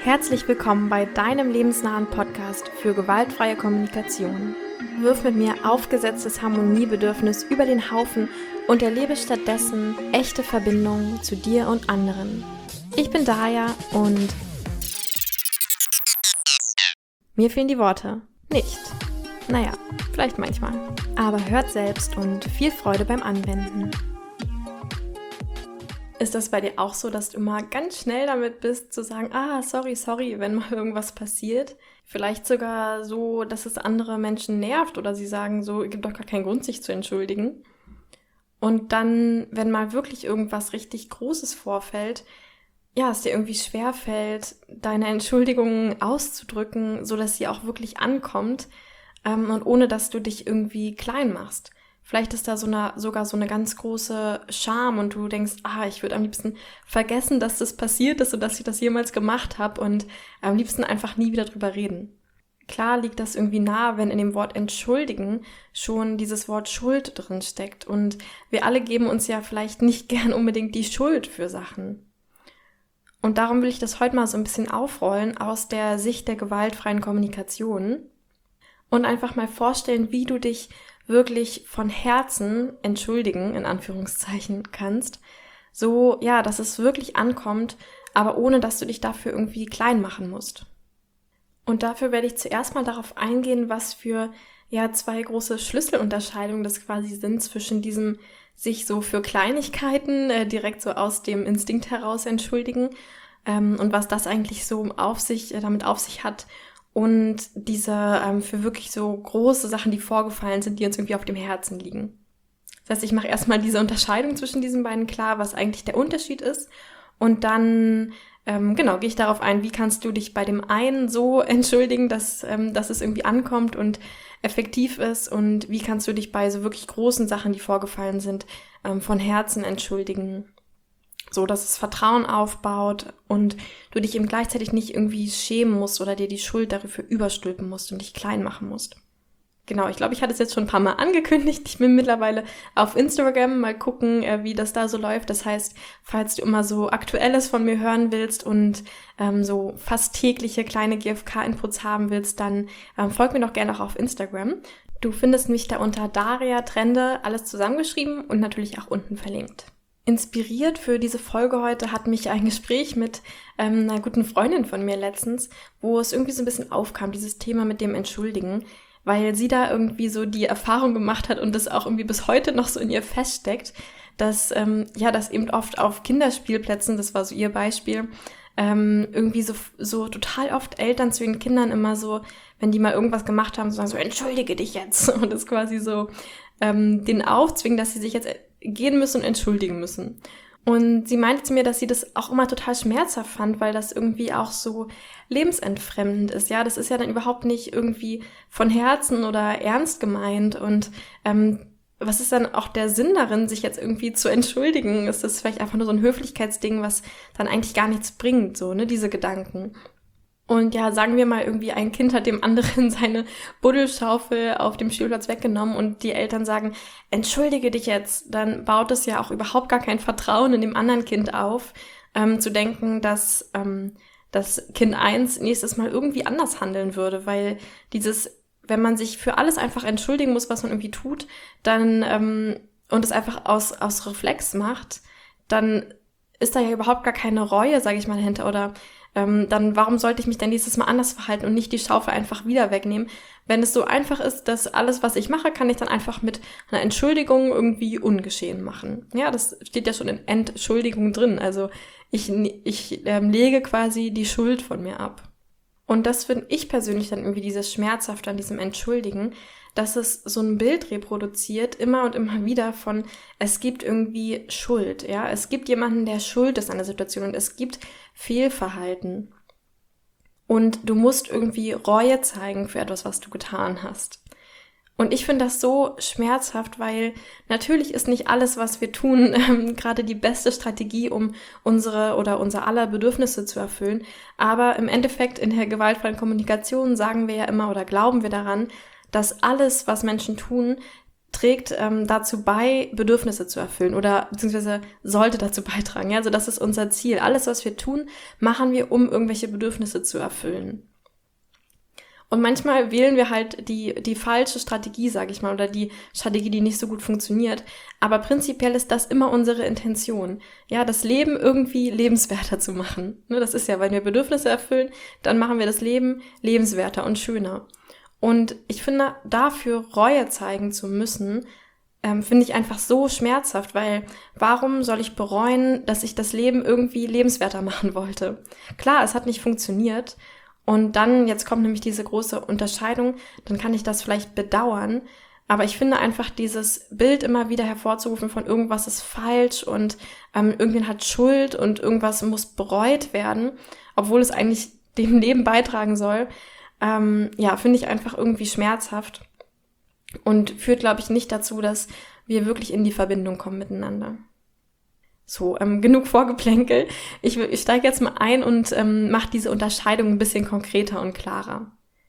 Herzlich willkommen bei deinem lebensnahen Podcast für gewaltfreie Kommunikation. Wirf mit mir aufgesetztes Harmoniebedürfnis über den Haufen und erlebe stattdessen echte Verbindungen zu dir und anderen. Ich bin Daya und mir fehlen die Worte. Nicht. Naja, vielleicht manchmal. Aber hört selbst und viel Freude beim Anwenden. Ist das bei dir auch so, dass du immer ganz schnell damit bist, zu sagen, sorry, wenn mal irgendwas passiert? Vielleicht sogar so, dass es andere Menschen nervt oder sie sagen so, es gibt doch gar keinen Grund, sich zu entschuldigen. Und dann, wenn mal wirklich irgendwas richtig Großes vorfällt, es dir irgendwie schwerfällt, deine Entschuldigung auszudrücken, sodass sie auch wirklich ankommt und ohne, dass du dich irgendwie klein machst. Vielleicht ist da sogar so eine ganz große Scham und du denkst, ich würde am liebsten vergessen, dass das passiert ist und dass ich das jemals gemacht habe und am liebsten einfach nie wieder drüber reden. Klar liegt das irgendwie nahe, wenn in dem Wort entschuldigen schon dieses Wort Schuld drin steckt und wir alle geben uns ja vielleicht nicht gern unbedingt die Schuld für Sachen. Und darum will ich das heute mal so ein bisschen aufrollen aus der Sicht der gewaltfreien Kommunikation und einfach mal vorstellen, wie du dich wirklich von Herzen entschuldigen, in Anführungszeichen, kannst, so, dass es wirklich ankommt, aber ohne, dass du dich dafür irgendwie klein machen musst. Und dafür werde ich zuerst mal darauf eingehen, was für, zwei große Schlüsselunterscheidungen das quasi sind zwischen diesem sich so für Kleinigkeiten direkt so aus dem Instinkt heraus entschuldigen und was das eigentlich so damit auf sich hat und diese für wirklich so große Sachen, die vorgefallen sind, die uns irgendwie auf dem Herzen liegen. Das heißt, ich mache erstmal diese Unterscheidung zwischen diesen beiden klar, was eigentlich der Unterschied ist. Und dann, gehe ich darauf ein, wie kannst du dich bei dem einen so entschuldigen, dass es irgendwie ankommt und effektiv ist. Und wie kannst du dich bei so wirklich großen Sachen, die vorgefallen sind, von Herzen entschuldigen. So, dass es Vertrauen aufbaut und du dich eben gleichzeitig nicht irgendwie schämen musst oder dir die Schuld dafür überstülpen musst und dich klein machen musst. Genau, ich glaube, ich hatte es jetzt schon ein paar Mal angekündigt. Ich bin mittlerweile auf Instagram, mal gucken, wie das da so läuft. Das heißt, falls du immer so Aktuelles von mir hören willst und so fast tägliche kleine GFK-Inputs haben willst, dann folg mir doch gerne auch auf Instagram. Du findest mich da unter Daria Trende, alles zusammengeschrieben und natürlich auch unten verlinkt. Inspiriert für diese Folge heute hat mich ein Gespräch mit einer guten Freundin von mir letztens, wo es irgendwie so ein bisschen aufkam, dieses Thema mit dem Entschuldigen, weil sie da irgendwie so die Erfahrung gemacht hat und das auch irgendwie bis heute noch so in ihr feststeckt, dass das eben oft auf Kinderspielplätzen, das war so ihr Beispiel, irgendwie so total oft Eltern zu ihren Kindern immer so, wenn die mal irgendwas gemacht haben, so sagen so, entschuldige dich jetzt und das quasi so denen aufzwingen, dass sie sich jetzt gehen müssen und entschuldigen müssen. Und sie meinte zu mir, dass sie das auch immer total schmerzhaft fand, weil das irgendwie auch so lebensentfremdend ist. Ja, das ist ja dann überhaupt nicht irgendwie von Herzen oder ernst gemeint. Und was ist dann auch der Sinn darin, sich jetzt irgendwie zu entschuldigen? Ist das vielleicht einfach nur so ein Höflichkeitsding, was dann eigentlich gar nichts bringt, so, ne, diese Gedanken. Und sagen wir mal irgendwie, ein Kind hat dem anderen seine Buddelschaufel auf dem Spielplatz weggenommen und die Eltern sagen, entschuldige dich jetzt, dann baut es ja auch überhaupt gar kein Vertrauen in dem anderen Kind auf, zu denken, dass das Kind 1 nächstes Mal irgendwie anders handeln würde, weil wenn man sich für alles einfach entschuldigen muss, was man irgendwie tut, dann und es einfach aus Reflex macht, dann ist da ja überhaupt gar keine Reue, sage ich mal, dahinter oder dann warum sollte ich mich denn nächstes Mal anders verhalten und nicht die Schaufel einfach wieder wegnehmen? Wenn es so einfach ist, dass alles, was ich mache, kann ich dann einfach mit einer Entschuldigung irgendwie ungeschehen machen. Ja, das steht ja schon in Entschuldigung drin. Also ich lege quasi die Schuld von mir ab. Und das finde ich persönlich dann irgendwie dieses Schmerzhafte an diesem Entschuldigen, dass es so ein Bild reproduziert, immer und immer wieder von, es gibt irgendwie Schuld, ja, es gibt jemanden, der schuld ist an der Situation und es gibt Fehlverhalten. Und du musst irgendwie Reue zeigen für etwas, was du getan hast. Und ich finde das so schmerzhaft, weil natürlich ist nicht alles, was wir tun, gerade die beste Strategie, um unser aller Bedürfnisse zu erfüllen. Aber im Endeffekt in der gewaltfreien Kommunikation sagen wir ja immer oder glauben wir daran, dass alles, was Menschen tun, trägt dazu bei, Bedürfnisse zu erfüllen oder beziehungsweise sollte dazu beitragen. Ja? Also das ist unser Ziel. Alles, was wir tun, machen wir, um irgendwelche Bedürfnisse zu erfüllen. Und manchmal wählen wir halt die falsche Strategie, sage ich mal, oder die Strategie, die nicht so gut funktioniert. Aber prinzipiell ist das immer unsere Intention. Ja, das Leben irgendwie lebenswerter zu machen. Ne, das ist ja, wenn wir Bedürfnisse erfüllen, dann machen wir das Leben lebenswerter und schöner. Und ich finde, dafür Reue zeigen zu müssen, finde ich einfach so schmerzhaft, weil warum soll ich bereuen, dass ich das Leben irgendwie lebenswerter machen wollte? Klar, es hat nicht funktioniert. Und dann, jetzt kommt nämlich diese große Unterscheidung, dann kann ich das vielleicht bedauern, aber ich finde einfach dieses Bild immer wieder hervorzurufen von irgendwas ist falsch und irgendjemand hat Schuld und irgendwas muss bereut werden, obwohl es eigentlich dem Leben beitragen soll, finde ich einfach irgendwie schmerzhaft und führt, glaube ich, nicht dazu, dass wir wirklich in die Verbindung kommen miteinander. So, genug Vorgeplänkel. Ich steige jetzt mal ein und mache diese Unterscheidung ein bisschen konkreter und klarer.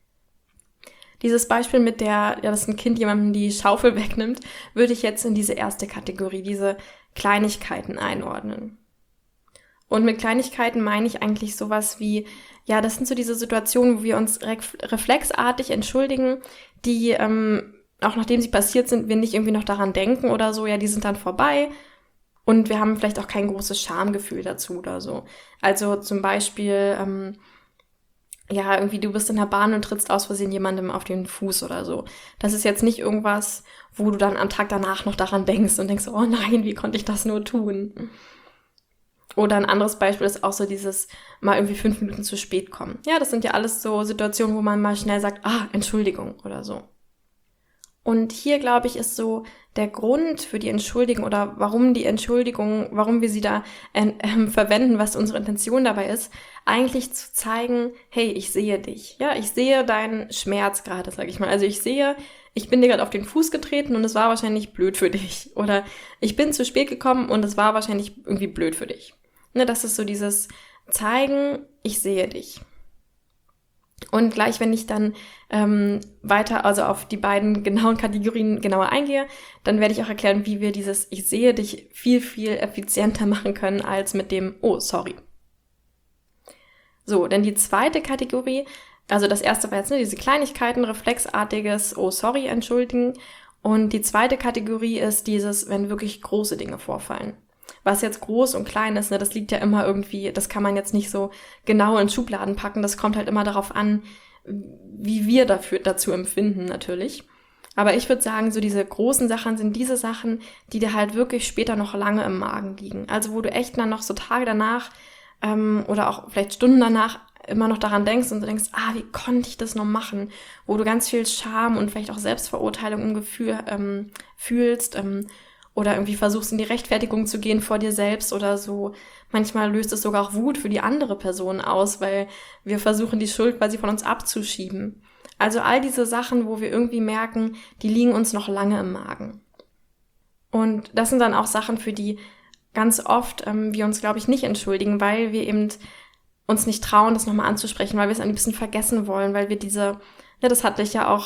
Dieses Beispiel mit dass ein Kind jemandem die Schaufel wegnimmt, würde ich jetzt in diese erste Kategorie, diese Kleinigkeiten einordnen. Und mit Kleinigkeiten meine ich eigentlich sowas wie, ja, das sind so diese Situationen, wo wir uns reflexartig entschuldigen, die, auch nachdem sie passiert sind, wir nicht irgendwie noch daran denken oder so, ja, die sind dann vorbei. Und wir haben vielleicht auch kein großes Schamgefühl dazu oder so. Also zum Beispiel, irgendwie du bist in der Bahn und trittst aus Versehen jemandem auf den Fuß oder so. Das ist jetzt nicht irgendwas, wo du dann am Tag danach noch daran denkst und denkst, oh nein, wie konnte ich das nur tun? Oder ein anderes Beispiel ist auch so dieses mal irgendwie 5 Minuten zu spät kommen. Ja, das sind ja alles so Situationen, wo man mal schnell sagt, Entschuldigung oder so. Und hier, glaube ich, ist so der Grund für die Entschuldigung oder warum wir sie da verwenden, was unsere Intention dabei ist, eigentlich zu zeigen, hey, ich sehe dich. Ja, ich sehe deinen Schmerz gerade, sage ich mal. Also ich bin dir gerade auf den Fuß getreten und es war wahrscheinlich blöd für dich. Oder ich bin zu spät gekommen und es war wahrscheinlich irgendwie blöd für dich. Ne, das ist so dieses Zeigen, ich sehe dich. Und gleich, wenn ich dann weiter, also auf die beiden genauen Kategorien genauer eingehe, dann werde ich auch erklären, wie wir dieses Ich sehe dich viel, viel effizienter machen können als mit dem Oh, sorry. So, denn die zweite Kategorie, also das erste war jetzt diese Kleinigkeiten, reflexartiges Oh, sorry, entschuldigen. Und die zweite Kategorie ist dieses, wenn wirklich große Dinge vorfallen. Was jetzt groß und klein ist, das liegt ja immer irgendwie, das kann man jetzt nicht so genau in Schubladen packen, das kommt halt immer darauf an, wie wir dazu empfinden natürlich. Aber ich würde sagen, so diese großen Sachen sind diese Sachen, die dir halt wirklich später noch lange im Magen liegen. Also wo du echt dann noch so Tage danach oder auch vielleicht Stunden danach immer noch daran denkst und du denkst, wie konnte ich das noch machen? Wo du ganz viel Scham und vielleicht auch Selbstverurteilung im Gefühl fühlst, oder irgendwie versuchst, in die Rechtfertigung zu gehen vor dir selbst oder so. Manchmal löst es sogar auch Wut für die andere Person aus, weil wir versuchen, die Schuld quasi von uns abzuschieben. Also all diese Sachen, wo wir irgendwie merken, die liegen uns noch lange im Magen. Und das sind dann auch Sachen, für die ganz oft wir uns, glaube ich, nicht entschuldigen, weil wir eben uns nicht trauen, das nochmal anzusprechen, weil wir es ein bisschen vergessen wollen, weil wir das hatte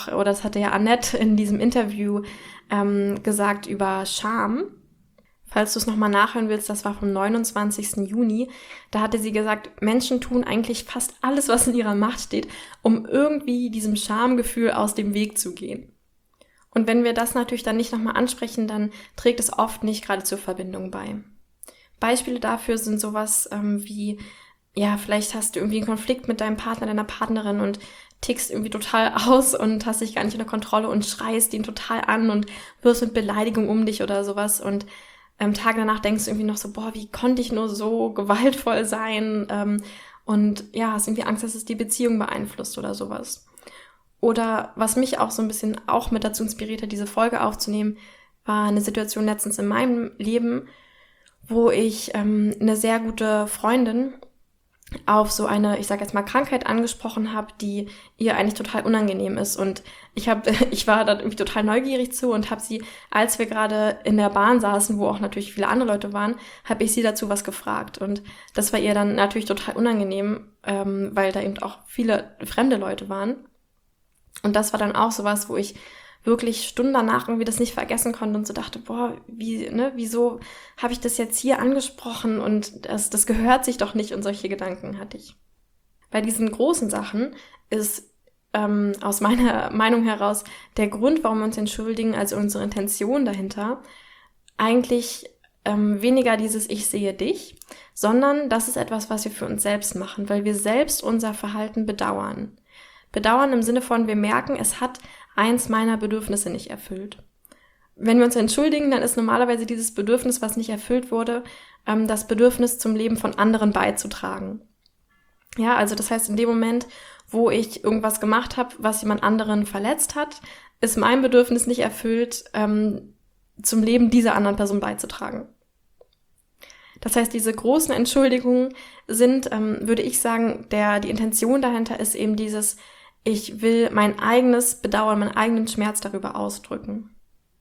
ja Annette in diesem Interview gesagt über Scham. Falls du es nochmal nachhören willst, das war vom 29. Juni. Da hatte sie gesagt, Menschen tun eigentlich fast alles, was in ihrer Macht steht, um irgendwie diesem Schamgefühl aus dem Weg zu gehen. Und wenn wir das natürlich dann nicht nochmal ansprechen, dann trägt es oft nicht gerade zur Verbindung bei. Beispiele dafür sind sowas wie, vielleicht hast du irgendwie einen Konflikt mit deinem Partner, deiner Partnerin und tickst irgendwie total aus und hast dich gar nicht unter Kontrolle und schreist ihn total an und wirst mit Beleidigung um dich oder sowas und Tage danach denkst du irgendwie noch so, wie konnte ich nur so gewaltvoll sein und hast irgendwie Angst, dass es die Beziehung beeinflusst oder sowas. Oder was mich auch so ein bisschen auch mit dazu inspiriert hat, diese Folge aufzunehmen, war eine Situation letztens in meinem Leben, wo ich eine sehr gute Freundin auf so eine, ich sage jetzt mal, Krankheit angesprochen habe, die ihr eigentlich total unangenehm ist. Und ich war da irgendwie total neugierig zu und habe sie, als wir gerade in der Bahn saßen, wo auch natürlich viele andere Leute waren, habe ich sie dazu was gefragt. Und das war ihr dann natürlich total unangenehm, weil da eben auch viele fremde Leute waren. Und das war dann auch sowas, wo ich wirklich Stunden danach irgendwie das nicht vergessen konnte und so dachte, boah, wieso habe ich das jetzt hier angesprochen und das gehört sich doch nicht, und solche Gedanken hatte ich. Bei diesen großen Sachen ist aus meiner Meinung heraus der Grund, warum wir uns entschuldigen, also unsere Intention dahinter, eigentlich weniger dieses Ich sehe dich, sondern das ist etwas, was wir für uns selbst machen, weil wir selbst unser Verhalten bedauern. Bedauern im Sinne von, wir merken, es hat eins meiner Bedürfnisse nicht erfüllt. Wenn wir uns entschuldigen, dann ist normalerweise dieses Bedürfnis, was nicht erfüllt wurde, das Bedürfnis zum Leben von anderen beizutragen. Ja, also das heißt, in dem Moment, wo ich irgendwas gemacht habe, was jemand anderen verletzt hat, ist mein Bedürfnis nicht erfüllt, zum Leben dieser anderen Person beizutragen. Das heißt, diese großen Entschuldigungen sind, würde ich sagen, die Intention dahinter ist eben dieses, ich will mein eigenes Bedauern, meinen eigenen Schmerz darüber ausdrücken.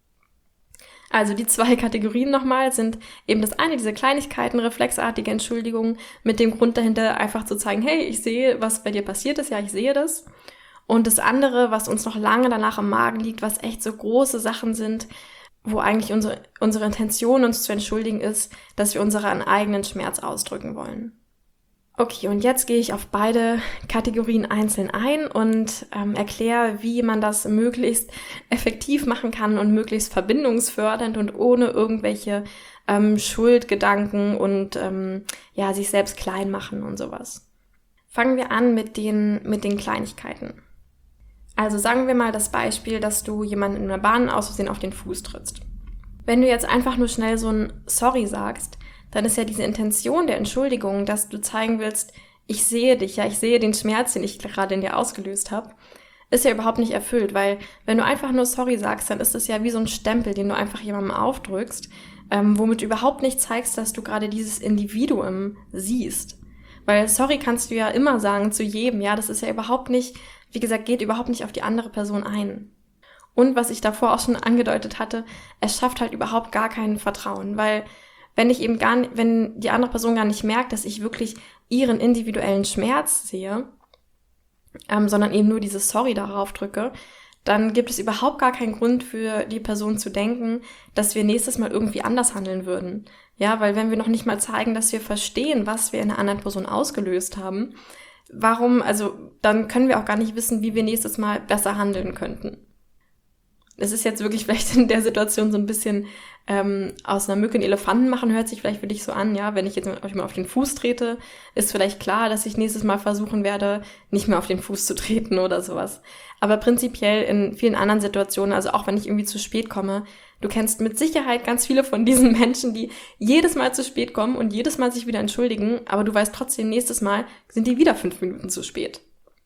Also die 2 Kategorien nochmal sind eben das eine, diese Kleinigkeiten, reflexartige Entschuldigungen mit dem Grund dahinter einfach zu zeigen, hey, ich sehe, was bei dir passiert ist, ja, ich sehe das. Und das andere, was uns noch lange danach im Magen liegt, was echt so große Sachen sind, wo eigentlich unsere Intention, uns zu entschuldigen, ist, dass wir unseren eigenen Schmerz ausdrücken wollen. Okay, und jetzt gehe ich auf beide Kategorien einzeln ein und erkläre, wie man das möglichst effektiv machen kann und möglichst verbindungsfördernd und ohne irgendwelche Schuldgedanken und sich selbst klein machen und sowas. Fangen wir an mit den Kleinigkeiten. Also sagen wir mal das Beispiel, dass du jemanden in der Bahn aus Versehen auf den Fuß trittst. Wenn du jetzt einfach nur schnell so ein Sorry sagst, dann ist ja diese Intention der Entschuldigung, dass du zeigen willst, ich sehe dich, ja, ich sehe den Schmerz, den ich gerade in dir ausgelöst habe, ist ja überhaupt nicht erfüllt, weil wenn du einfach nur Sorry sagst, dann ist das ja wie so ein Stempel, den du einfach jemandem aufdrückst, womit du überhaupt nicht zeigst, dass du gerade dieses Individuum siehst. Weil Sorry kannst du ja immer sagen zu jedem, ja, das ist ja überhaupt nicht, wie gesagt, geht überhaupt nicht auf die andere Person ein. Und was ich davor auch schon angedeutet hatte, es schafft halt überhaupt gar kein Vertrauen, weil wenn die andere Person gar nicht merkt, dass ich wirklich ihren individuellen Schmerz sehe, sondern eben nur dieses Sorry darauf drücke, dann gibt es überhaupt gar keinen Grund für die Person zu denken, dass wir nächstes Mal irgendwie anders handeln würden. Ja, weil wenn wir noch nicht mal zeigen, dass wir verstehen, was wir in einer anderen Person ausgelöst haben, dann können wir auch gar nicht wissen, wie wir nächstes Mal besser handeln könnten. Es ist jetzt wirklich vielleicht in der Situation so ein bisschen aus einer Mücke einen Elefanten machen, hört sich vielleicht für dich so an, ja, wenn ich jetzt euch mal auf den Fuß trete, ist vielleicht klar, dass ich nächstes Mal versuchen werde, nicht mehr auf den Fuß zu treten oder sowas. Aber prinzipiell in vielen anderen Situationen, also auch wenn ich irgendwie zu spät komme, du kennst mit Sicherheit ganz viele von diesen Menschen, die jedes Mal zu spät kommen und jedes Mal sich wieder entschuldigen, aber du weißt trotzdem, nächstes Mal sind die wieder 5 Minuten zu spät.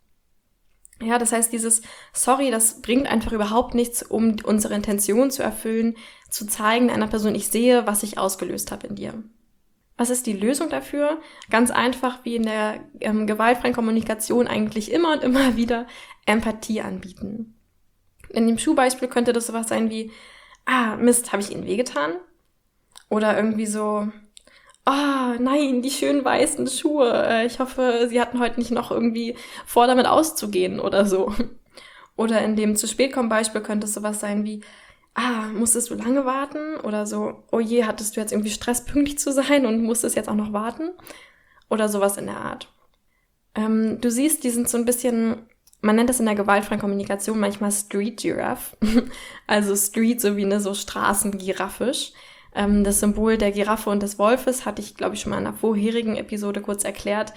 Ja, das heißt, dieses Sorry, das bringt einfach überhaupt nichts, um unsere Intention zu erfüllen, zu zeigen einer Person, ich sehe, was ich ausgelöst habe in dir. Was ist die Lösung dafür? Ganz einfach, wie in der gewaltfreien Kommunikation eigentlich immer und immer wieder Empathie anbieten. In dem Schuhbeispiel könnte das sowas sein wie, Mist, habe ich Ihnen wehgetan? Oder irgendwie so, oh nein, die schönen weißen Schuhe. Ich hoffe, Sie hatten heute nicht noch irgendwie vor, damit auszugehen oder so. Oder in dem zu spät kommen Beispiel könnte es sowas sein wie, musstest du lange warten? Oder so, oh je, hattest du jetzt irgendwie Stress, pünktlich zu sein und musstest jetzt auch noch warten? Oder sowas in der Art. Du siehst, die sind so ein bisschen, man nennt das in der gewaltfreien Kommunikation manchmal Street Giraffe. Also Street so wie eine so Straßengiraffisch. Das Symbol der Giraffe und des Wolfes hatte ich, glaube ich, schon mal in einer vorherigen Episode kurz erklärt.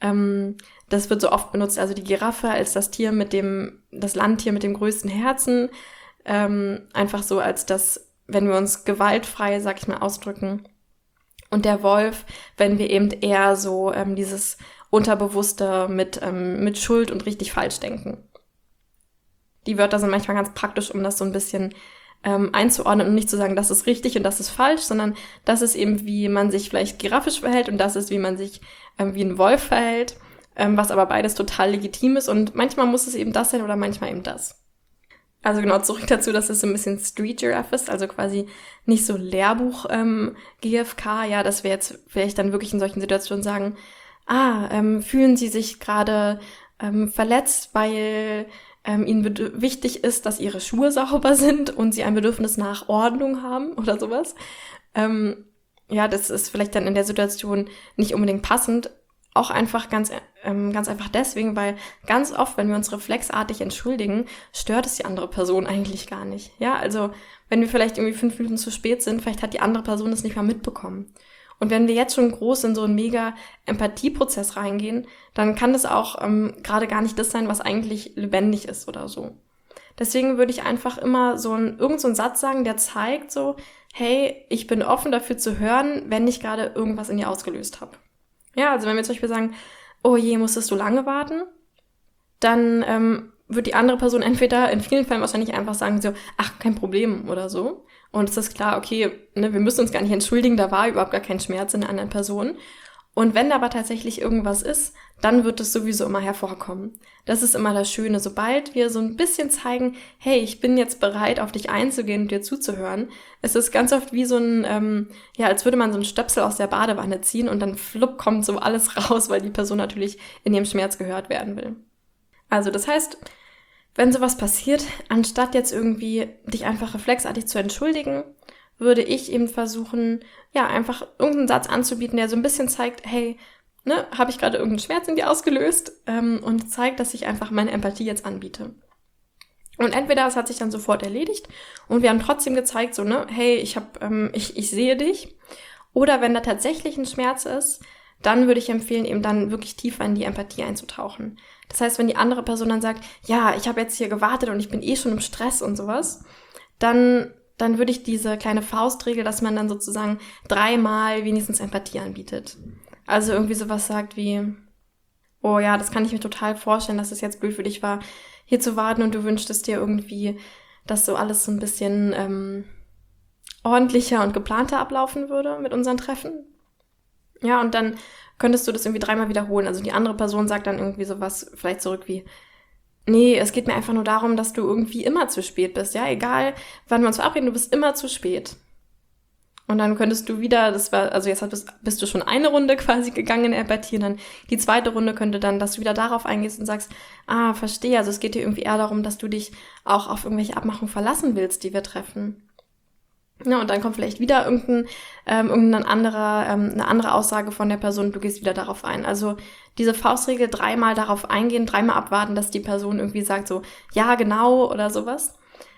Das wird so oft benutzt, also die Giraffe als das Landtier mit dem größten Herzen. Einfach so als das, wenn wir uns gewaltfrei, sag ich mal, ausdrücken. Und der Wolf, wenn wir eben eher so dieses Unterbewusste mit Schuld und richtig falsch denken. Die Wörter sind manchmal ganz praktisch, um das so ein bisschen einzuordnen und nicht zu sagen, das ist richtig und das ist falsch, sondern das ist eben, wie man sich vielleicht giraffisch verhält und das ist, wie man sich wie ein Wolf verhält, was aber beides total legitim ist und manchmal muss es eben das sein oder manchmal eben das. Also genau, zurück dazu, dass es so ein bisschen Street Giraffe ist, also quasi nicht so Lehrbuch GFK, ja, dass wir jetzt vielleicht dann wirklich in solchen Situationen sagen, fühlen Sie sich gerade verletzt, weil ihnen wichtig ist, dass ihre Schuhe sauber sind und sie ein Bedürfnis nach Ordnung haben oder sowas. Das ist vielleicht dann in der Situation nicht unbedingt passend. Auch einfach ganz einfach deswegen, weil ganz oft, wenn wir uns reflexartig entschuldigen, stört es die andere Person eigentlich gar nicht. Ja, also wenn wir vielleicht irgendwie 5 Minuten zu spät sind, vielleicht hat die andere Person das nicht mal mitbekommen. Und wenn wir jetzt schon groß in so einen mega Empathieprozess reingehen, dann kann das auch gerade gar nicht das sein, was eigentlich lebendig ist oder so. Deswegen würde ich einfach immer irgend so einen Satz sagen, der zeigt so, hey, ich bin offen dafür zu hören, wenn ich gerade irgendwas in dir ausgelöst habe. Ja, also wenn wir zum Beispiel sagen, oh je, musstest du lange warten, dann wird die andere Person entweder in vielen Fällen wahrscheinlich einfach sagen so, ach, kein Problem oder so. Und es ist klar, okay, ne, wir müssen uns gar nicht entschuldigen, da war überhaupt gar kein Schmerz in der anderen Person. Und wenn aber tatsächlich irgendwas ist, dann wird es sowieso immer hervorkommen. Das ist immer das Schöne. Sobald wir so ein bisschen zeigen, hey, ich bin jetzt bereit, auf dich einzugehen und dir zuzuhören, es ist ganz oft wie so als würde man so einen Stöpsel aus der Badewanne ziehen und dann flupp kommt so alles raus, weil die Person natürlich in ihrem Schmerz gehört werden will. Also das heißt, wenn sowas passiert, anstatt jetzt irgendwie dich einfach reflexartig zu entschuldigen, würde ich eben versuchen, einfach irgendeinen Satz anzubieten, der so ein bisschen zeigt, hey, ne, habe ich gerade irgendeinen Schmerz in dir ausgelöst und zeigt, dass ich einfach meine Empathie jetzt anbiete. Und entweder es hat sich dann sofort erledigt und wir haben trotzdem gezeigt, so, ne, hey, ich sehe dich. Oder wenn da tatsächlich ein Schmerz ist, dann würde ich empfehlen, eben dann wirklich tiefer in die Empathie einzutauchen. Das heißt, wenn die andere Person dann sagt, ja, ich habe jetzt hier gewartet und ich bin schon im Stress und sowas, dann würde ich diese kleine Faustregel, dass man dann sozusagen 3-mal wenigstens Empathie anbietet. Also irgendwie sowas sagt wie, oh ja, das kann ich mir total vorstellen, dass es jetzt blöd für dich war, hier zu warten und du wünschtest dir irgendwie, dass so alles so ein bisschen ordentlicher und geplanter ablaufen würde mit unseren Treffen. Ja, und dann könntest du das irgendwie 3-mal wiederholen. Also die andere Person sagt dann irgendwie sowas vielleicht zurück wie, nee, es geht mir einfach nur darum, dass du irgendwie immer zu spät bist. Ja, egal, wann wir uns verabreden, du bist immer zu spät. Und dann könntest du wieder, bist du schon eine Runde quasi gegangen in Empathie, und dann die zweite Runde könnte dann, dass du wieder darauf eingehst und sagst, verstehe, also es geht dir irgendwie eher darum, dass du dich auch auf irgendwelche Abmachungen verlassen willst, die wir treffen. Ja, und dann kommt vielleicht wieder eine andere Aussage von der Person, du gehst wieder darauf ein. Also diese Faustregel 3-mal darauf eingehen, 3-mal abwarten, dass die Person irgendwie sagt so, ja, genau oder sowas.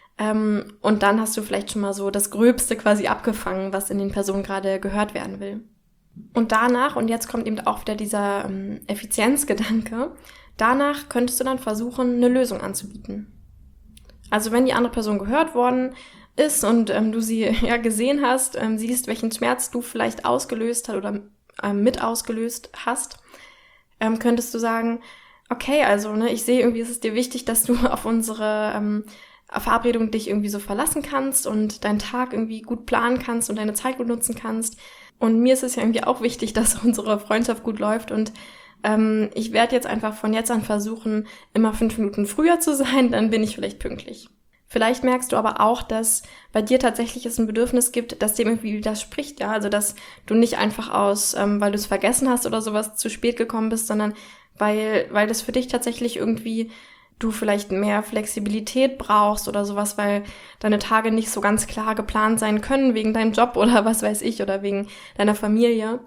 Und dann hast du vielleicht schon mal so das Gröbste quasi abgefangen, was in den Personen gerade gehört werden will. Und danach, und jetzt kommt eben auch wieder dieser Effizienzgedanke, danach könntest du dann versuchen, eine Lösung anzubieten. Also wenn die andere Person gehört worden ist und du sie ja gesehen hast, siehst, welchen Schmerz du vielleicht ausgelöst hast oder mit ausgelöst hast, könntest du sagen, okay, also ne, ich sehe irgendwie, ist es dir wichtig, dass du auf unsere Verabredung dich irgendwie so verlassen kannst und deinen Tag irgendwie gut planen kannst und deine Zeit gut nutzen kannst. Und mir ist es ja irgendwie auch wichtig, dass unsere Freundschaft gut läuft und ich werde jetzt einfach von jetzt an versuchen, immer 5 Minuten früher zu sein, dann bin ich vielleicht pünktlich. Vielleicht merkst du aber auch, dass bei dir tatsächlich es ein Bedürfnis gibt, das dem irgendwie widerspricht, ja, also dass du nicht einfach weil du es vergessen hast oder sowas zu spät gekommen bist, sondern weil das für dich tatsächlich irgendwie du vielleicht mehr Flexibilität brauchst oder sowas, weil deine Tage nicht so ganz klar geplant sein können wegen deinem Job oder was weiß ich oder wegen deiner Familie.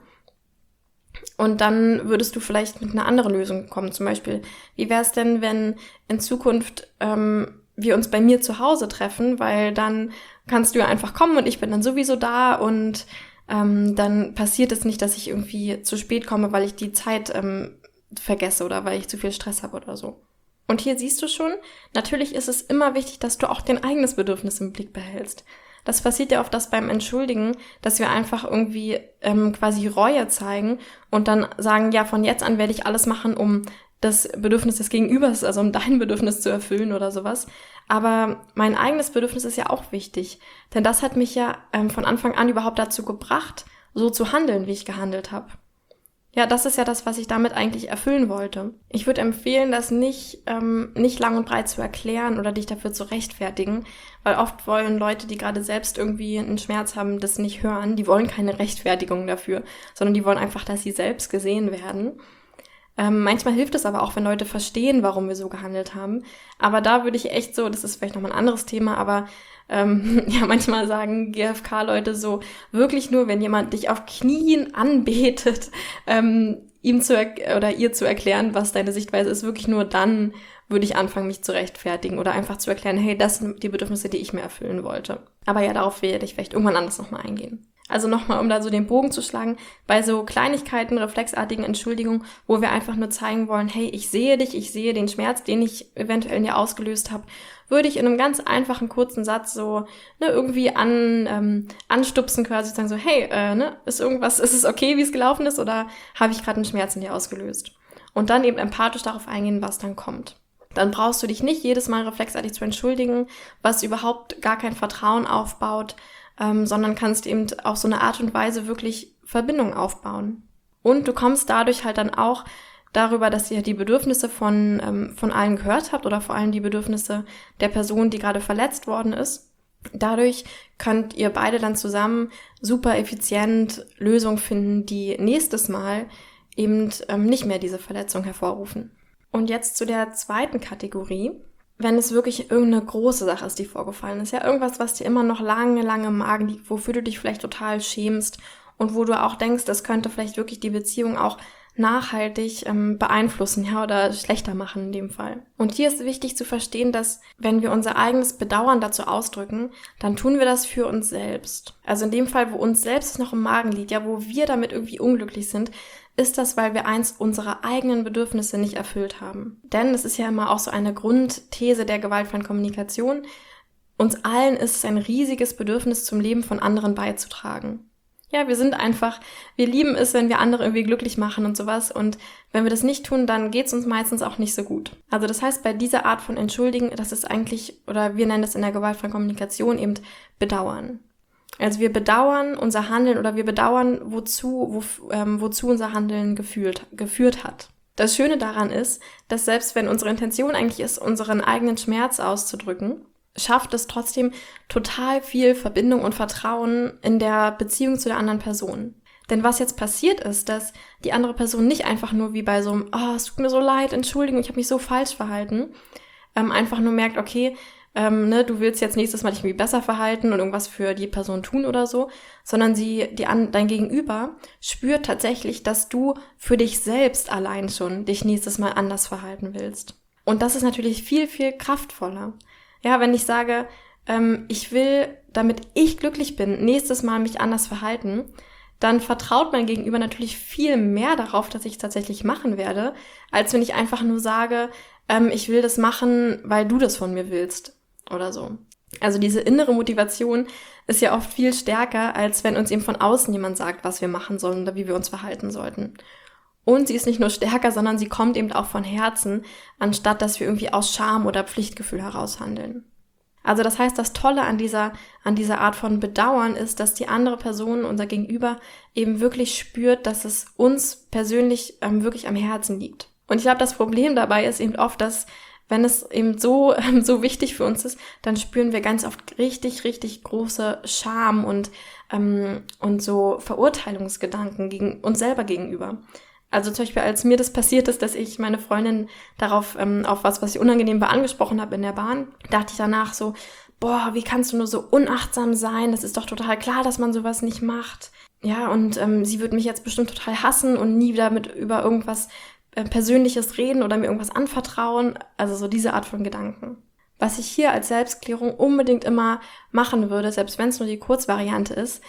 Und dann würdest du vielleicht mit einer anderen Lösung kommen. Zum Beispiel, wie wäre es denn, wenn in Zukunft wir uns bei mir zu Hause treffen, weil dann kannst du ja einfach kommen und ich bin dann sowieso da und dann passiert es nicht, dass ich irgendwie zu spät komme, weil ich die Zeit vergesse oder weil ich zu viel Stress habe oder so. Und hier siehst du schon, natürlich ist es immer wichtig, dass du auch dein eigenes Bedürfnis im Blick behältst. Das passiert ja oft beim Entschuldigen, dass wir einfach irgendwie quasi Reue zeigen und dann sagen, ja, von jetzt an werde ich alles machen, um das Bedürfnis des Gegenübers, also um dein Bedürfnis zu erfüllen oder sowas. Aber mein eigenes Bedürfnis ist ja auch wichtig, denn das hat mich ja von Anfang an überhaupt dazu gebracht, so zu handeln, wie ich gehandelt habe. Ja, das ist ja das, was ich damit eigentlich erfüllen wollte. Ich würde empfehlen, das nicht lang und breit zu erklären oder dich dafür zu rechtfertigen, weil oft wollen Leute, die gerade selbst irgendwie einen Schmerz haben, das nicht hören. Die wollen keine Rechtfertigung dafür, sondern die wollen einfach, dass sie selbst gesehen werden. Manchmal hilft es aber auch, wenn Leute verstehen, warum wir so gehandelt haben. Aber da würde ich echt so, das ist vielleicht nochmal ein anderes Thema, aber ja, manchmal sagen GFK-Leute so, wirklich nur, wenn jemand dich auf Knien anbetet, ihm oder ihr zu erklären, was deine Sichtweise ist, wirklich nur dann würde ich anfangen, mich zu rechtfertigen oder einfach zu erklären, hey, das sind die Bedürfnisse, die ich mir erfüllen wollte. Aber ja, darauf werde ich vielleicht irgendwann anders nochmal eingehen. Also nochmal, um da so den Bogen zu schlagen, bei so Kleinigkeiten, reflexartigen Entschuldigungen, wo wir einfach nur zeigen wollen, hey, ich sehe dich, ich sehe den Schmerz, den ich eventuell in dir ausgelöst habe, würde ich in einem ganz einfachen, kurzen Satz so irgendwie anstupsen quasi, sagen so, hey, ist es okay, wie es gelaufen ist, oder habe ich gerade einen Schmerz in dir ausgelöst? Und dann eben empathisch darauf eingehen, was dann kommt. Dann brauchst du dich nicht jedes Mal reflexartig zu entschuldigen, was überhaupt gar kein Vertrauen aufbaut, sondern kannst eben auf so eine Art und Weise wirklich Verbindung aufbauen. Und du kommst dadurch halt dann auch darüber, dass ihr die Bedürfnisse von allen gehört habt oder vor allem die Bedürfnisse der Person, die gerade verletzt worden ist. Dadurch könnt ihr beide dann zusammen super effizient Lösungen finden, die nächstes Mal eben nicht mehr diese Verletzung hervorrufen. Und jetzt zu der zweiten Kategorie. Wenn es wirklich irgendeine große Sache ist, die vorgefallen ist, ja, irgendwas, was dir immer noch lange, lange im Magen liegt, wofür du dich vielleicht total schämst und wo du auch denkst, das könnte vielleicht wirklich die Beziehung auch nachhaltig beeinflussen, ja, oder schlechter machen in dem Fall. Und hier ist wichtig zu verstehen, dass wenn wir unser eigenes Bedauern dazu ausdrücken, dann tun wir das für uns selbst. Also in dem Fall, wo uns selbst noch im Magen liegt, ja, wo wir damit irgendwie unglücklich sind, ist das, weil wir eins unserer eigenen Bedürfnisse nicht erfüllt haben. Denn es ist ja immer auch so eine Grundthese der gewaltfreien Kommunikation. Uns allen ist es ein riesiges Bedürfnis, zum Leben von anderen beizutragen. Ja, wir lieben es, wenn wir andere irgendwie glücklich machen und sowas. Und wenn wir das nicht tun, dann geht's uns meistens auch nicht so gut. Also das heißt, bei dieser Art von Entschuldigen, das ist eigentlich, oder wir nennen das in der gewaltfreien Kommunikation eben Bedauern. Also wir bedauern unser Handeln oder wir bedauern, wozu unser Handeln geführt hat. Das Schöne daran ist, dass selbst wenn unsere Intention eigentlich ist, unseren eigenen Schmerz auszudrücken, schafft es trotzdem total viel Verbindung und Vertrauen in der Beziehung zu der anderen Person. Denn was jetzt passiert ist, dass die andere Person nicht einfach nur wie bei so einem, es tut mir so leid, Entschuldigung, ich habe mich so falsch verhalten, einfach nur merkt, okay, du willst jetzt nächstes Mal dich irgendwie besser verhalten und irgendwas für die Person tun oder so, sondern dein Gegenüber spürt tatsächlich, dass du für dich selbst allein schon dich nächstes Mal anders verhalten willst. Und das ist natürlich viel, viel kraftvoller. Ja, wenn ich sage, ich will, damit ich glücklich bin, nächstes Mal mich anders verhalten, dann vertraut mein Gegenüber natürlich viel mehr darauf, dass ich es tatsächlich machen werde, als wenn ich einfach nur sage, ich will das machen, weil du das von mir willst oder so. Also diese innere Motivation ist ja oft viel stärker, als wenn uns eben von außen jemand sagt, was wir machen sollen oder wie wir uns verhalten sollten. Und sie ist nicht nur stärker, sondern sie kommt eben auch von Herzen, anstatt dass wir irgendwie aus Scham oder Pflichtgefühl heraus handeln. Also das heißt, das Tolle an dieser Art von Bedauern ist, dass die andere Person, unser Gegenüber, eben wirklich spürt, dass es uns persönlich wirklich am Herzen liegt. Und ich glaube, das Problem dabei ist eben oft, dass wenn es eben so wichtig für uns ist, dann spüren wir ganz oft richtig, richtig große Scham und so Verurteilungsgedanken gegen uns selber gegenüber. Also zum Beispiel, als mir das passiert ist, dass ich meine Freundin darauf auf was ich unangenehm war, angesprochen habe in der Bahn, dachte ich danach so, wie kannst du nur so unachtsam sein? Das ist doch total klar, dass man sowas nicht macht. Ja, und sie wird mich jetzt bestimmt total hassen und nie wieder über irgendwas Persönliches reden oder mir irgendwas anvertrauen. Also so diese Art von Gedanken. Was ich hier als Selbstklärung unbedingt immer machen würde, selbst wenn es nur die Kurzvariante ist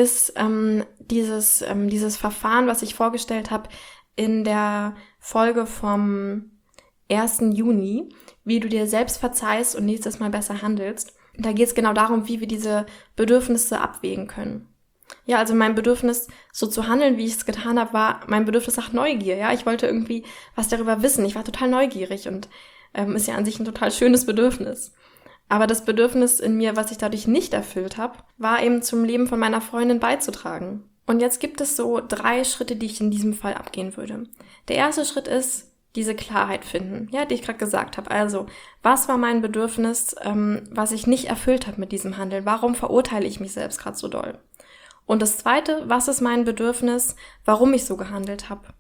dieses Verfahren, was ich vorgestellt habe in der Folge vom 1. Juni, wie du dir selbst verzeihst und nächstes Mal besser handelst. Da geht es genau darum, wie wir diese Bedürfnisse abwägen können. Ja, also mein Bedürfnis, so zu handeln, wie ich es getan habe, war mein Bedürfnis nach Neugier. Ja, ich wollte irgendwie was darüber wissen. Ich war total neugierig und ist ja an sich ein total schönes Bedürfnis. Aber das Bedürfnis in mir, was ich dadurch nicht erfüllt habe, war eben zum Leben von meiner Freundin beizutragen. Und jetzt gibt es so 3 Schritte, die ich in diesem Fall abgehen würde. Der erste Schritt ist, diese Klarheit finden, ja, die ich gerade gesagt habe. Also, was war mein Bedürfnis, was ich nicht erfüllt habe mit diesem Handeln? Warum verurteile ich mich selbst gerade so doll? Und das zweite, was ist mein Bedürfnis, warum ich so gehandelt habe?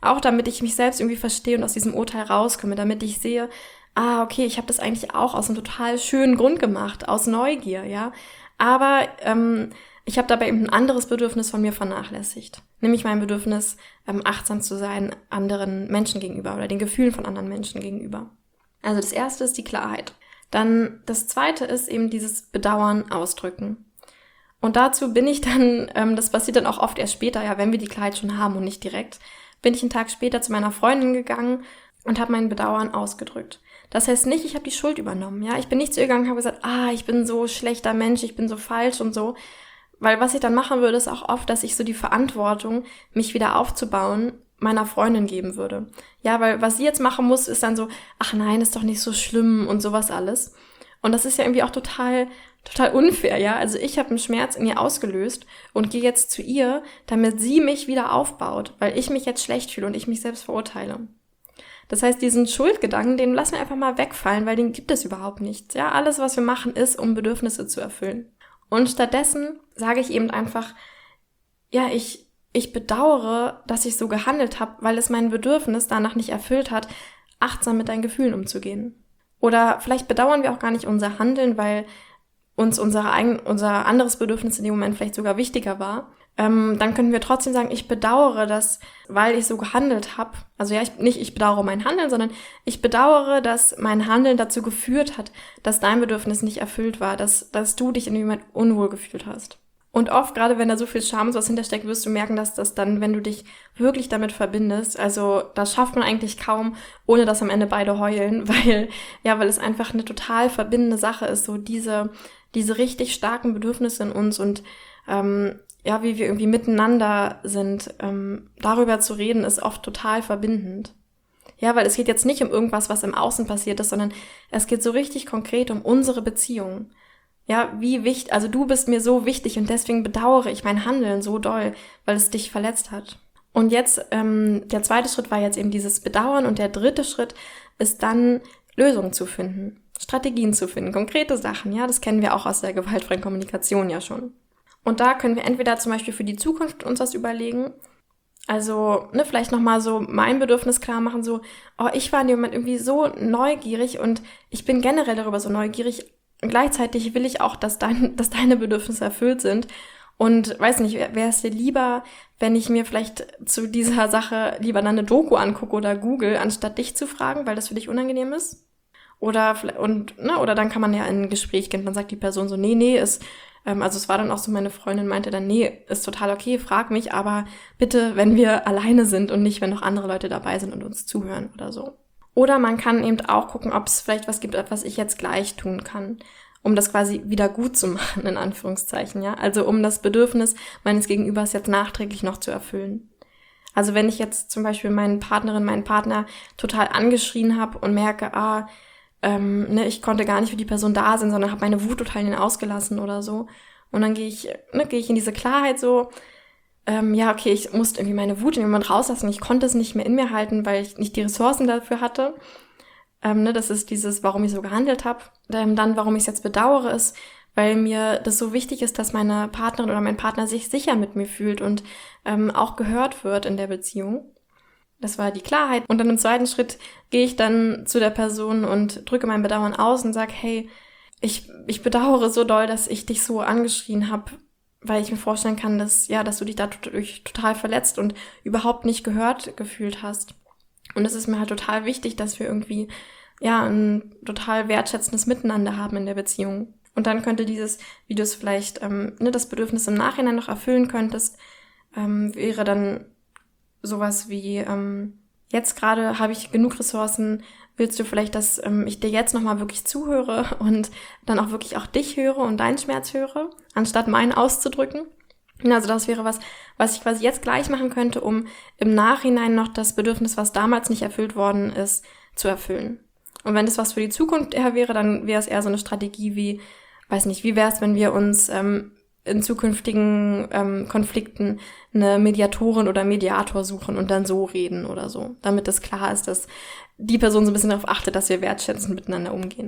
Auch damit ich mich selbst irgendwie verstehe und aus diesem Urteil rauskomme, damit ich sehe, okay, ich habe das eigentlich auch aus einem total schönen Grund gemacht, aus Neugier, ja. Aber ich habe dabei eben ein anderes Bedürfnis von mir vernachlässigt. Nämlich mein Bedürfnis, achtsam zu sein anderen Menschen gegenüber oder den Gefühlen von anderen Menschen gegenüber. Also das erste ist die Klarheit. Dann das zweite ist eben dieses Bedauern ausdrücken. Und dazu bin ich dann, das passiert dann auch oft erst später, ja, wenn wir die Klarheit schon haben und nicht direkt, bin ich einen Tag später zu meiner Freundin gegangen und habe mein Bedauern ausgedrückt. Das heißt nicht, ich habe die Schuld übernommen, ja. Ich bin nicht zu ihr gegangen und habe gesagt, ich bin so schlechter Mensch, ich bin so falsch und so. Weil was ich dann machen würde, ist auch oft, dass ich so die Verantwortung, mich wieder aufzubauen, meiner Freundin geben würde. Ja, weil was sie jetzt machen muss, ist dann so, ach nein, ist doch nicht so schlimm und sowas alles. Und das ist ja irgendwie auch total unfair, ja. Also ich habe einen Schmerz in ihr ausgelöst und gehe jetzt zu ihr, damit sie mich wieder aufbaut, weil ich mich jetzt schlecht fühle und ich mich selbst verurteile. Das heißt, diesen Schuldgedanken, den lassen wir einfach mal wegfallen, weil den gibt es überhaupt nicht. Ja, alles, was wir machen, ist, um Bedürfnisse zu erfüllen. Und stattdessen sage ich eben einfach, ja, ich bedauere, dass ich so gehandelt habe, weil es mein Bedürfnis danach nicht erfüllt hat, achtsam mit deinen Gefühlen umzugehen. Oder vielleicht bedauern wir auch gar nicht unser Handeln, weil uns unser anderes Bedürfnis in dem Moment vielleicht sogar wichtiger war. Dann können wir trotzdem sagen, ich bedauere das, weil ich so gehandelt habe. Also ja, ich bedauere mein Handeln, sondern ich bedauere, dass mein Handeln dazu geführt hat, dass dein Bedürfnis nicht erfüllt war, dass du dich in dem Moment unwohl gefühlt hast. Und oft, gerade wenn da so viel Scham und sowas hintersteckt, wirst du merken, dass das dann, wenn du dich wirklich damit verbindest, also das schafft man eigentlich kaum, ohne dass am Ende beide heulen, weil es einfach eine total verbindende Sache ist, so diese richtig starken Bedürfnisse in uns und wie wir irgendwie miteinander sind, darüber zu reden, ist oft total verbindend. Ja, weil es geht jetzt nicht um irgendwas, was im Außen passiert ist, sondern es geht so richtig konkret um unsere Beziehung. Ja, wie wichtig, also du bist mir so wichtig und deswegen bedauere ich mein Handeln so doll, weil es dich verletzt hat. Und jetzt, der zweite Schritt war jetzt eben dieses Bedauern und der dritte Schritt ist dann, Lösungen zu finden, Strategien zu finden, konkrete Sachen, ja, das kennen wir auch aus der gewaltfreien Kommunikation ja schon. Und da können wir entweder zum Beispiel für die Zukunft uns was überlegen, also vielleicht nochmal so mein Bedürfnis klar machen, so, ich war in dem Moment irgendwie so neugierig und ich bin generell darüber so neugierig, und gleichzeitig will ich auch, dass deine Bedürfnisse erfüllt sind. Und weiß nicht, wäre es dir lieber, wenn ich mir vielleicht zu dieser Sache lieber dann eine Doku angucke oder Google, anstatt dich zu fragen, weil das für dich unangenehm ist? Oder dann kann man ja in ein Gespräch gehen, dann sagt die Person so, nee, es war dann auch so, meine Freundin meinte dann, nee, ist total okay, frag mich, aber bitte, wenn wir alleine sind und nicht, wenn noch andere Leute dabei sind und uns zuhören oder so. Oder man kann eben auch gucken, ob es vielleicht was gibt, was ich jetzt gleich tun kann, um das quasi wieder gut zu machen, in Anführungszeichen, ja. Also um das Bedürfnis meines Gegenübers jetzt nachträglich noch zu erfüllen. Also wenn ich jetzt zum Beispiel meinen Partner total angeschrien habe und merke, ich konnte gar nicht für die Person da sein, sondern habe meine Wut total in ihn ausgelassen oder so. Und dann gehe ich in diese Klarheit so, ich musste irgendwie meine Wut in jemand rauslassen. Ich konnte es nicht mehr in mir halten, weil ich nicht die Ressourcen dafür hatte. Das ist dieses, warum ich so gehandelt habe. Dann, warum ich es jetzt bedauere, ist, weil mir das so wichtig ist, dass meine Partnerin oder mein Partner sich sicher mit mir fühlt und auch gehört wird in der Beziehung. Das war die Klarheit. Und dann im zweiten Schritt gehe ich dann zu der Person und drücke mein Bedauern aus und sage, hey, ich bedauere so doll, dass ich dich so angeschrien habe, weil ich mir vorstellen kann, dass du dich dadurch total verletzt und überhaupt nicht gehört gefühlt hast. Und es ist mir halt total wichtig, dass wir irgendwie ein total wertschätzendes Miteinander haben in der Beziehung. Und dann könnte dieses, wie du es vielleicht das Bedürfnis im Nachhinein noch erfüllen könntest, wäre dann sowas wie, jetzt gerade habe ich genug Ressourcen, willst du vielleicht, dass ich dir jetzt nochmal wirklich zuhöre und dann auch wirklich auch dich höre und deinen Schmerz höre, anstatt meinen auszudrücken? Also das wäre was ich quasi jetzt gleich machen könnte, um im Nachhinein noch das Bedürfnis, was damals nicht erfüllt worden ist, zu erfüllen. Und wenn das was für die Zukunft eher wäre, dann wäre es eher so eine Strategie wie, wie wäre es, wenn wir uns in zukünftigen Konflikten eine Mediatorin oder Mediator suchen und dann so reden oder so, damit es klar ist, dass die Person so ein bisschen darauf achtet, dass wir wertschätzend miteinander umgehen.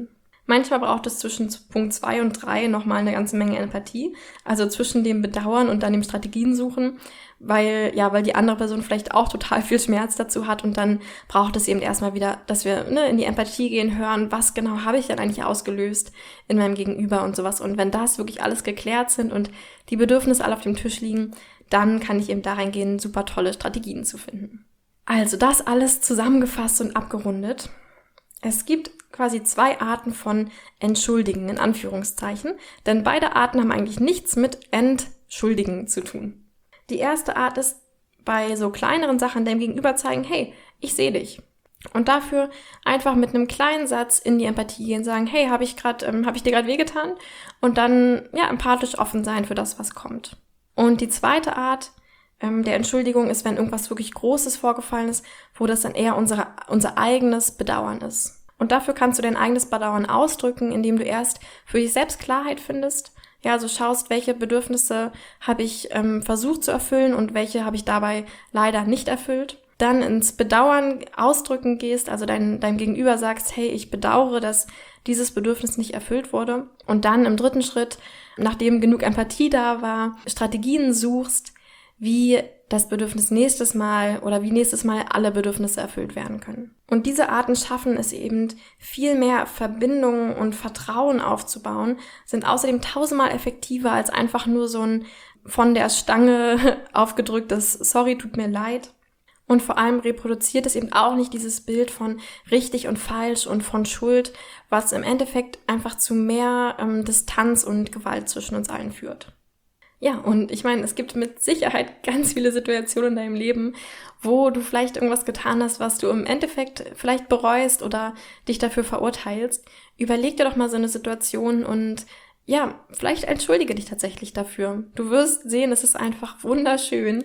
Manchmal braucht es zwischen Punkt 2 und 3 nochmal eine ganze Menge Empathie, also zwischen dem Bedauern und dann dem Strategien suchen, weil die andere Person vielleicht auch total viel Schmerz dazu hat und dann braucht es eben erstmal wieder, dass wir in die Empathie gehen, hören, was genau habe ich denn eigentlich ausgelöst in meinem Gegenüber und sowas. Und wenn das wirklich alles geklärt sind und die Bedürfnisse alle auf dem Tisch liegen, dann kann ich eben da reingehen, super tolle Strategien zu finden. Also das alles zusammengefasst und abgerundet. Es gibt quasi 2 Arten von Entschuldigen, in Anführungszeichen, denn beide Arten haben eigentlich nichts mit Entschuldigen zu tun. Die erste Art ist, bei so kleineren Sachen dem Gegenüber zeigen, hey, ich sehe dich. Und dafür einfach mit einem kleinen Satz in die Empathie gehen, sagen, hey, habe ich dir gerade wehgetan? Und dann empathisch offen sein für das, was kommt. Und die zweite Art der Entschuldigung ist, wenn irgendwas wirklich Großes vorgefallen ist, wo das dann eher unser eigenes Bedauern ist. Und dafür kannst du dein eigenes Bedauern ausdrücken, indem du erst für dich selbst Klarheit findest. Ja, also schaust, welche Bedürfnisse habe ich versucht zu erfüllen und welche habe ich dabei leider nicht erfüllt. Dann ins Bedauern ausdrücken gehst, also deinem Gegenüber sagst, hey, ich bedauere, dass dieses Bedürfnis nicht erfüllt wurde. Und dann im dritten Schritt, nachdem genug Empathie da war, Strategien suchst, wie das Bedürfnis nächstes Mal alle Bedürfnisse erfüllt werden können. Und diese Arten schaffen es eben, viel mehr Verbindungen und Vertrauen aufzubauen, sind außerdem 1000-mal effektiver als einfach nur so ein von der Stange aufgedrücktes Sorry, tut mir leid. Und vor allem reproduziert es eben auch nicht dieses Bild von richtig und falsch und von Schuld, was im Endeffekt einfach zu mehr Distanz und Gewalt zwischen uns allen führt. Ja, und ich meine, es gibt mit Sicherheit ganz viele Situationen in deinem Leben, wo du vielleicht irgendwas getan hast, was du im Endeffekt vielleicht bereust oder dich dafür verurteilst. Überleg dir doch mal so eine Situation und vielleicht entschuldige dich tatsächlich dafür. Du wirst sehen, es ist einfach wunderschön,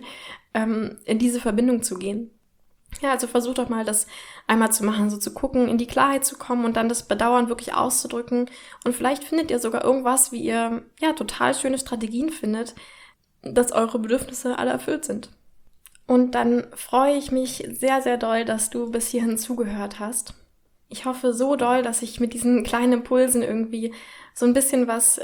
in diese Verbindung zu gehen. Ja, also versuch doch mal, das einmal zu machen, so zu gucken, in die Klarheit zu kommen und dann das Bedauern wirklich auszudrücken. Und vielleicht findet ihr sogar irgendwas, wie ihr total schöne Strategien findet, dass eure Bedürfnisse alle erfüllt sind. Und dann freue ich mich sehr, sehr doll, dass du bis hierhin zugehört hast. Ich hoffe so doll, dass ich mit diesen kleinen Impulsen irgendwie so ein bisschen was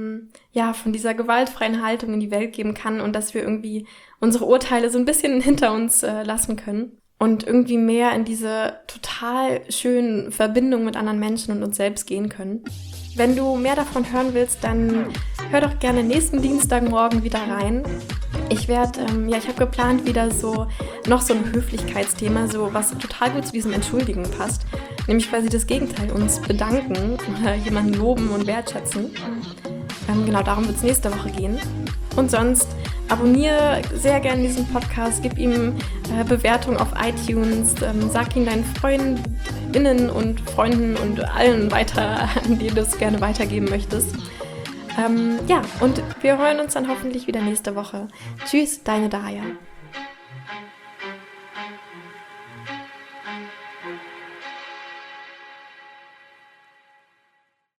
von dieser gewaltfreien Haltung in die Welt geben kann und dass wir irgendwie unsere Urteile so ein bisschen hinter uns lassen können. Und irgendwie mehr in diese total schönen Verbindungen mit anderen Menschen und uns selbst gehen können. Wenn du mehr davon hören willst, dann hör doch gerne nächsten Dienstagmorgen wieder rein. Ich habe geplant wieder noch so ein Höflichkeitsthema, so was total gut zu diesem Entschuldigen passt. Nämlich quasi das Gegenteil, uns bedanken oder jemanden loben und wertschätzen. Genau, darum wird es nächste Woche gehen. Und sonst abonniere sehr gerne diesen Podcast, gib ihm Bewertung auf iTunes, sag ihn deinen Freundinnen und Freunden und allen weiter, an denen du es gerne weitergeben möchtest. Und wir hören uns dann hoffentlich wieder nächste Woche. Tschüss, deine Daria.